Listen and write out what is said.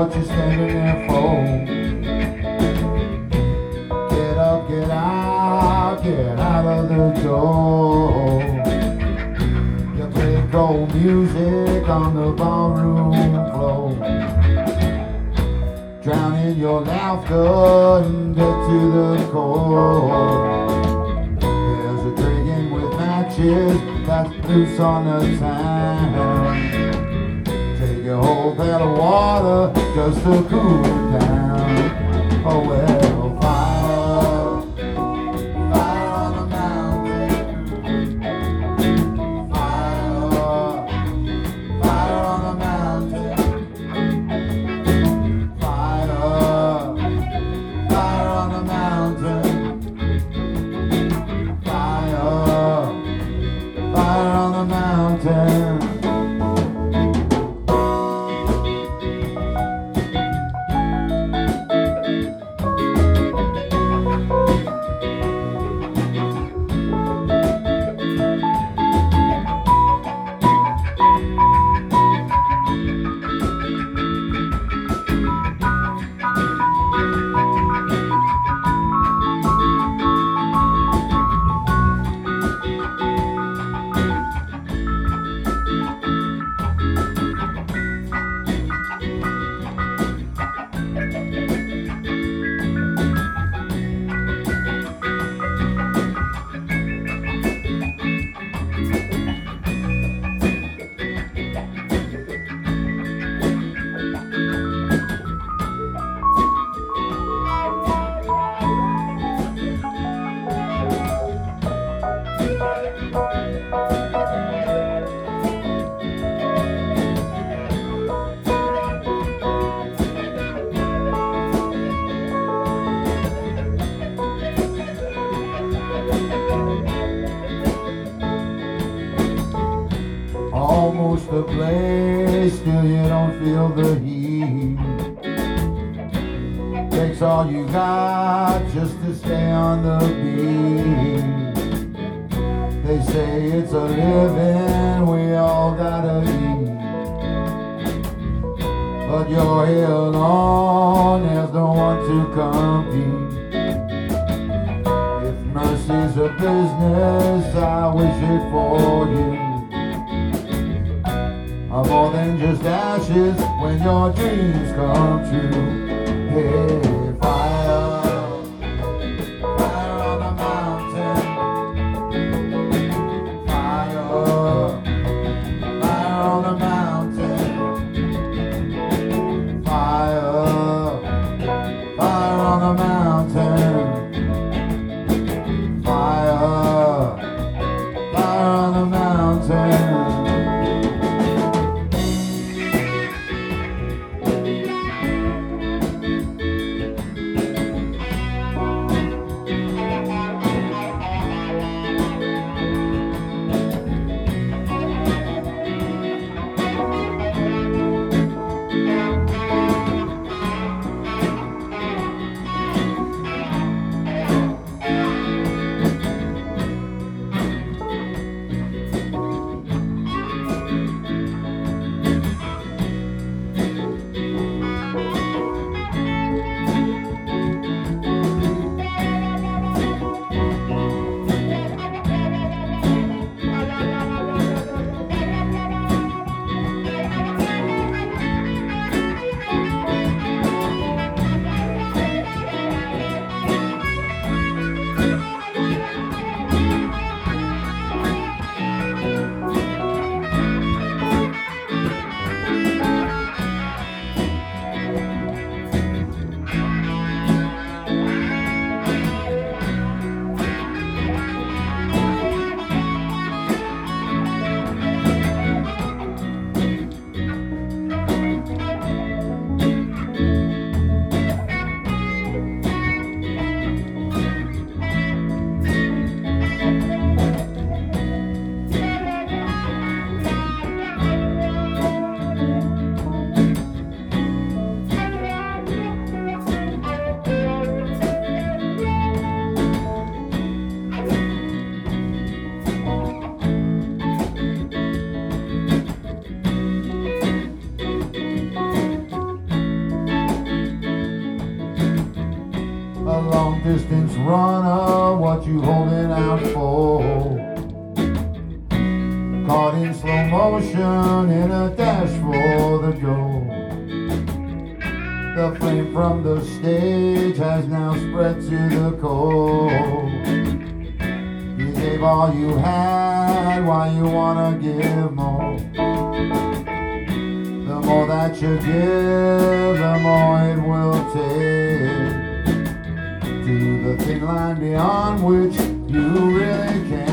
what you're standing there for. Get up, get out of the door. You play cold music on the ballroom floor. Drown in your laughter and get to the core. There's a dragon with matches that's loose on the town. Take a whole pail of water just to cool it down. Oh well, fire, fire on the mountain. Fire, fire on the mountain. Fire, fire on the mountain. Fire, fire on the mountain. Almost a place, still you don't feel the heat. Takes all you got just to stay on the beat. They say it's a living we all gotta eat, but you're here alone, there's no one to compete. If mercy's a business, I wish it for you. Are more than just ashes when your dreams come true. Hey, fire, fire on the mountain. Fire, fire on the mountain. Fire, fire on the mountain. Fire, fire on the mountain. run of what you holding out for. Caught in slow motion in a dash for the goal. The flame from the stage has now spread to the core. You gave all you had, why you wanna give more? The more that you give, the more it will take. To the thin line beyond which you really can't.